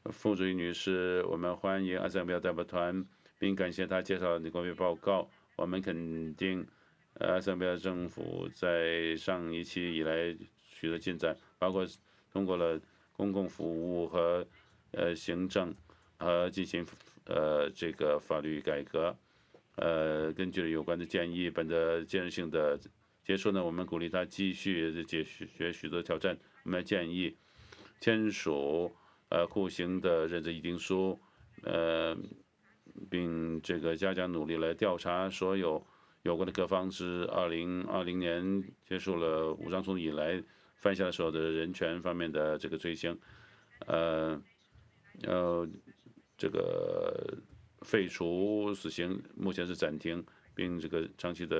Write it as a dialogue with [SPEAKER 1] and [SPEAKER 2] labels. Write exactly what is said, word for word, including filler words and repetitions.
[SPEAKER 1] 傅主席女士，我们欢迎阿塞拜疆代表团，并感谢她介绍的国会报告。我们肯定，呃阿塞拜疆政府在上一期以来取得进展，包括通过了公共服务和呃行政和进行呃这个法律改革。呃，根据有关的建议，本着建设性的结束呢，我们鼓励他继续解决许多挑战。我们建议签署呃户型的认证议定书，呃，并这个加强努力来调查所有有关的各方自二零二零年结束了武装冲突以来犯下的所有的人权方面的这个罪行，呃，呃，这个废除死刑目前是暂停，并这个长期的。